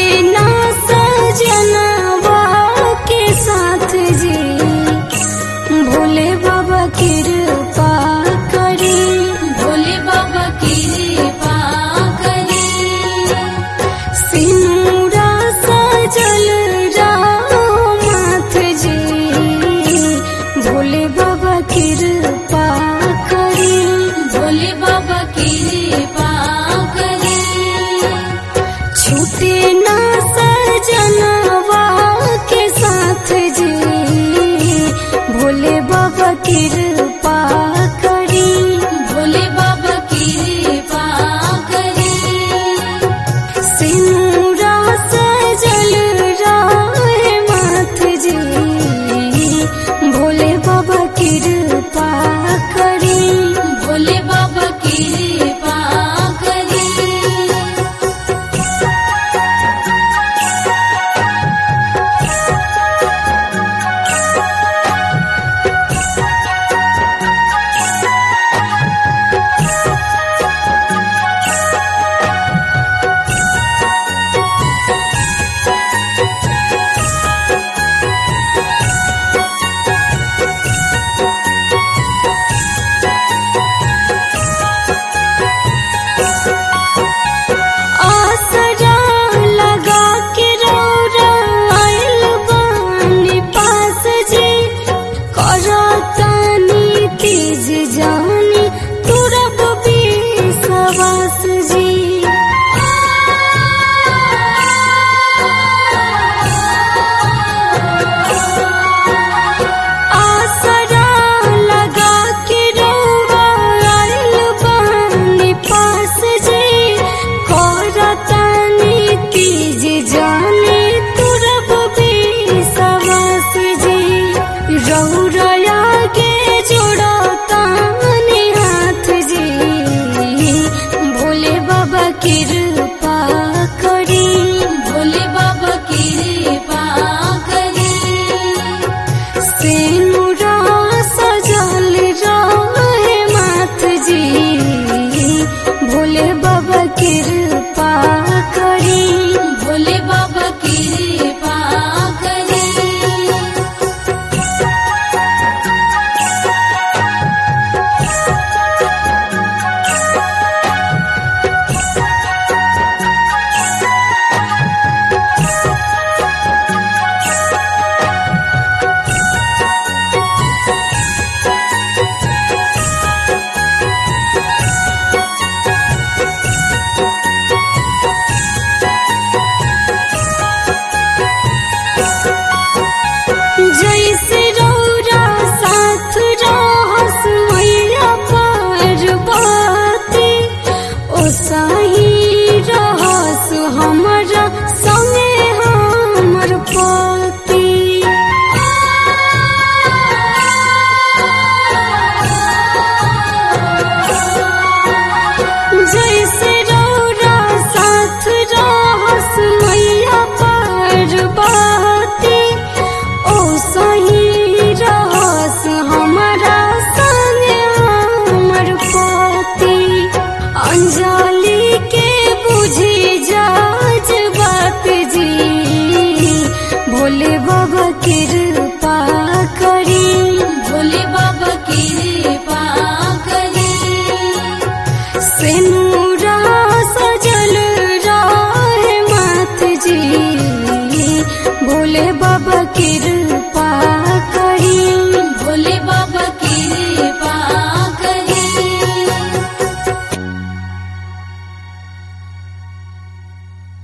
ना सजनवा के साथ जी, भोले बाबा कृपा करी, भोले बाबा कृपा करी। सिनुरा सजल रामाथ जी, भोले बाबा कृपा करी, भोले बाबा कृपा करी। छूटे ना सजनवा के साथ जी, भोले बाबा कृपा करी, भोले बाबा कृपा करी। सिनुरा सजल रामाथ जी, भोले बाबा कृपा करी, भोले बाबा कृपा करी। आसरा लगा के रौरा आइल बानी पास जी, करतानी तीज जानी तुरब विश्वास जी। आसरा लगा के रौरा आइल बानी पास जी, करतानी तीज जानी तुरब विश्वास जी। रौरा के जोड़तानी हाथ जी, भोले बाबा कृपा करी, भोले बाबा कृपा करी। सिनुरा सजल रहे माथ जी, भोले बाबा कृपा करी, भोले बाबा कृपा करी। जैसे रौरा साथ रहस मैया पार्वती, ओ साही रहस हमरा संगे हमर पति। जैसे रौरा साथ रहस मैया पार्वती, ओ सही रहस हमरा संगे हमर पति। अंजलि के बुझी जाज बात जी, भोले बाबा कृपा करी, भोले बाबा कृपा करी। सिनुरा सजल रहे माथ जी, भोले बाबा कृपा